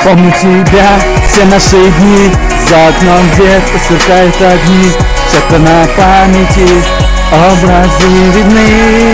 Помню тебя, все наши дни. За окном где-то сверкают огни. Четко на памяти образы видны.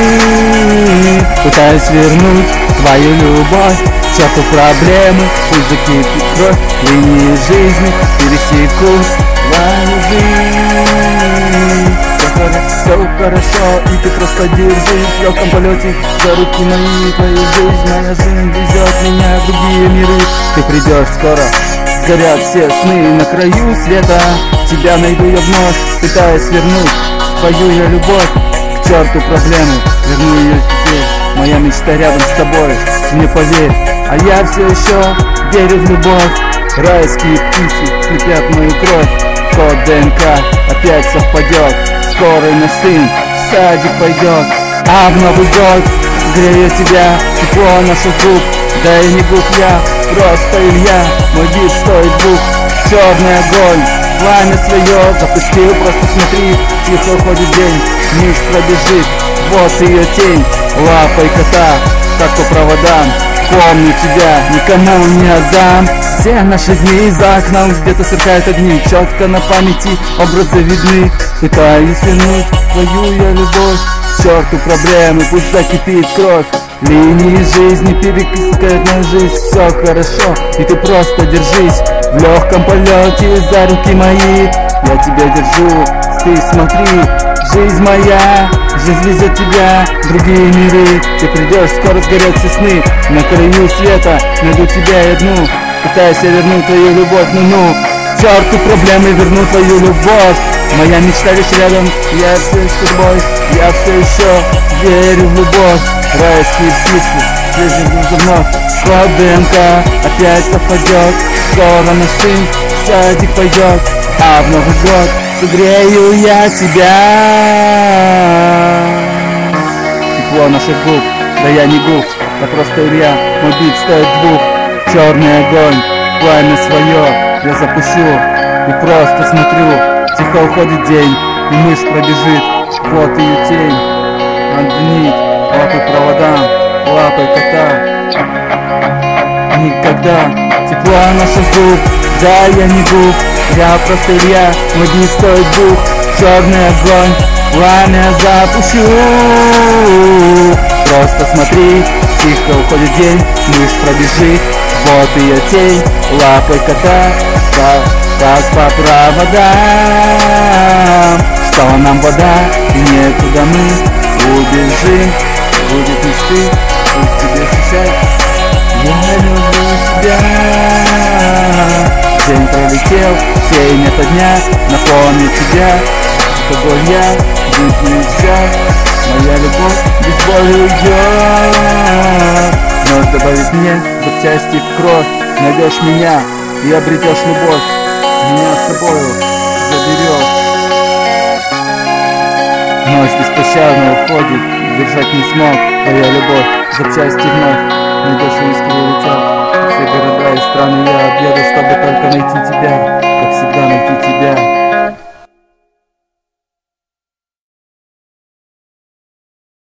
Пытаюсь вернуть твою любовь, черту проблемы. Пусть закипит кровь, линии жизни пересекут твою жизнь. Все хорошо, и ты просто держись в легком полете за руки мои. Твою жизнь, моя жизнь везет меня в другие миры. Ты придешь скоро, сгорят все сны на краю света. Тебя найду я вновь, пытаясь вернуть твою я любовь. К черту проблемы, верну ее теперь. Моя мечта рядом с тобой, мне поверь. А я все еще верю в любовь. Райские птицы слепят мою кровь. Код ДНК опять совпадет. Скоро наш сын в садик пойдет. А в Новый год грею тебя, тепло наших губ. Да и не губ я, просто Илья. Мой бит стоит двух. Черный огонь, пламя свое запустил, просто смотри. Тихо уходит день, мышь пробежит. Вот ее тень, лапой кота, как по проводам. Помню тебя, никому не отдам. Все наши дни за окном где-то сверкают огни. Четко на памяти образы видны. Пытаюсь вернуть твою я любовь. К черту проблемы, пусть закипит кровь. Линии жизни перекрестят на жизнь. Все хорошо, и ты просто держись в легком полете за руки мои. Я тебя держу, ты смотри. Жизнь моя, жизнь везет тебя в другие миры. Ты придешь, скоро сгорят все сны. На краю света найду тебя и одну. Пытаюсь я вернуть твою любовь, ну-ну. К черту проблемы, верну твою любовь. Моя мечта лишь рядом, я все с тобой. Я все еще верю в любовь. Райские птицы, свежий вновь. Код ДНК опять совпадет. Скоро наш сын в садик пойдет. А в Новый год согрею я тебя. Тепло наших губ, да я не губ, я просто Илья. Мой бит стоит двух. Черный огонь, пламя свое я запущу. И просто смотрю, тихо уходит день, и мышь пробежит. Вот ее тень, отгнит лапой проводам, лапой кота. Никогда тепло наших губ, да я не губ, я просто Илья. Мой бит стоит двух. Черный огонь, пламя запущу. Просто смотри, тихо уходит день, мышь пробежит. Вот ее тень, лапой кота, как по проводам. Что нам вода, и некуда мы убежим. Будет мечты, пусть тебе встречать. Я люблю тебя. День пролетел, тень ото дня. Напомню тебя, тобой я, быть нельзя. Моя любовь без боли уйдет. Вновь добавить мне запчасти в кровь. Найдешь меня и обретешь любовь. Меня с собою заберешь. Ночь беспощадно уходит, держать не смог. Твоя любовь, запчасти вновь. Найдешь и искры летят. Все города и страны я объеду, чтобы только найти тебя. Как всегда найти тебя.